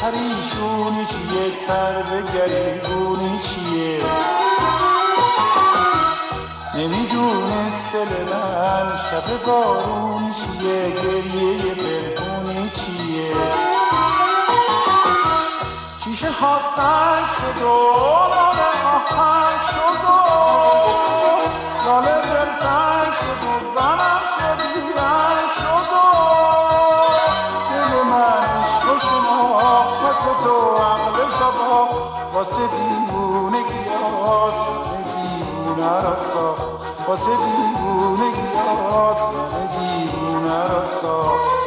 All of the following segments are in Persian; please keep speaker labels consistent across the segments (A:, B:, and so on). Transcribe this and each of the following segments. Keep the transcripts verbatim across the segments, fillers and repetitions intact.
A: پریشونی چیه، سر به گریبونی چیه، نمیدونست دل من شب بارونی چیه، گریه پرهونی چیه. شیشه ها سنگ شد و لاله آهنگ شد و لاله دلتنگ شد و بنم شد بیرنگ شد و دل من عشق و شناخت واسه تو عقل شبا واسه دیوونگیات دیوونه را ساخت، واسه دیوونگیات دیوونه را ساخت.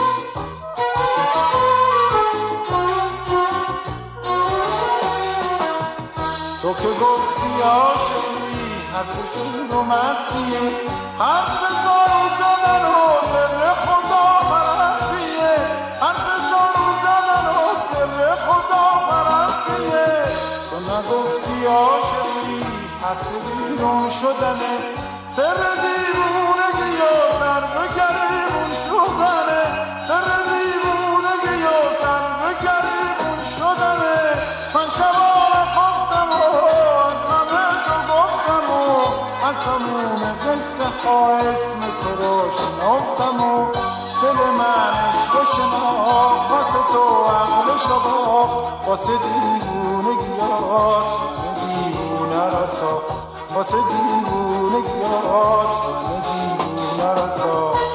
A: تو که گفتی عاشقی حرفشون رو مستیه، حرف زارو زدن و سر خدا پرستیه، حرف زارو زدن و سر خدا پرستیه. تو نگفتی عاشقی حرف بیرون شدنه، سر دیوونگی و سر به گریبون شدنه، سر دیوونگی و سر به گریبون شدنه. من شبانه خفتم و از همه تو گفتم و از تموم قصه ها اسم تو رو شنفتم و دل من عشق و شناخت واسه تو عقل شباخت، واسه دیوونگیات دیوونه را ساخت، واسه دیوونگیات دیوونه را ساخت.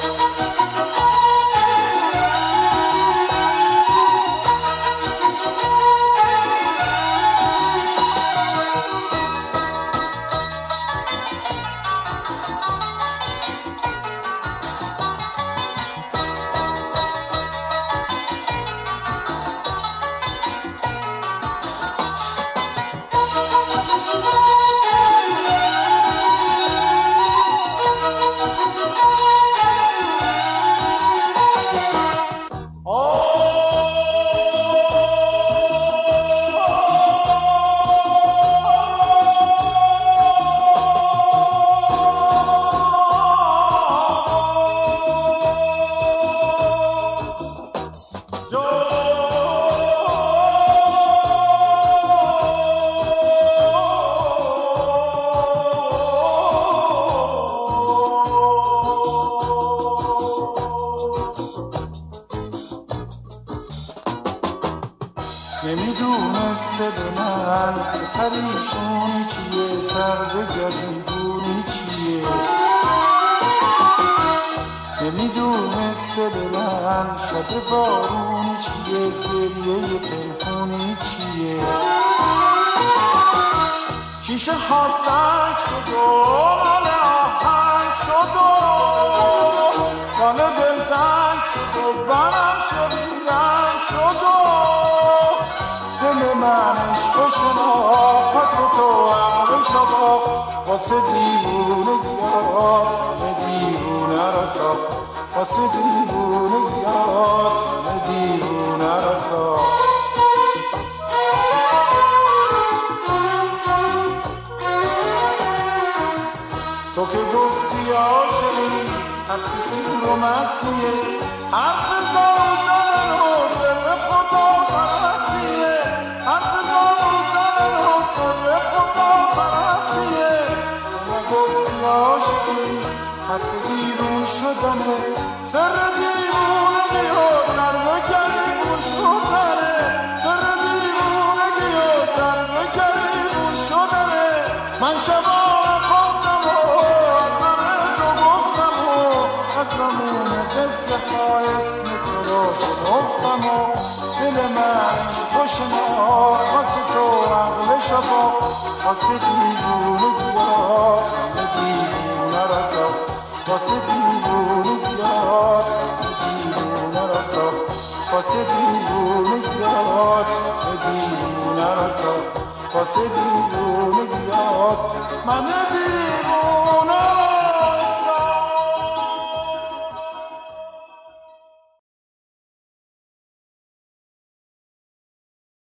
A: نمیدونست دل من پریشونی چیه، سر به گریبونی چیه، نمیدونست دل من شب بارونی چیه، گریه پنهونی چیه. شیشه ها سنگ شد و لاله آهنگ شد و لاله دلتنگ شد و بنم شد بیرنگ شد و دل من عشق و شناخت واسه تو عقل شباخت، واسه دیوونگیات دیوونه را ساخت، واسه دیوونگیات دیوونه را ساخت. تو که گفتی عاشقی حرفشون رو مستیه، حرف زارو زدن و سر خدا پرستیه، حرف زارو زدن و سر خدا پرستیه. تو نگفتی عاشقی حرف بیرون شدنه، سر دیوونگی و سر به گریبون شدنه، سر دیوونگی و سر به گریبون شدنه. من شبانه خفتم و از همه تو گفتم و از تموم قصه ها اسم تو رو شنفتم و دل من عشق و شناخت واسه تو عقل شباخت، واسه دیوونگیات دیوونه را ساخت، واسه دیوونگیات دیوونه را ساخت، واسه دیوونگیات دیوونه را ساخت، واسه دیوونگیات من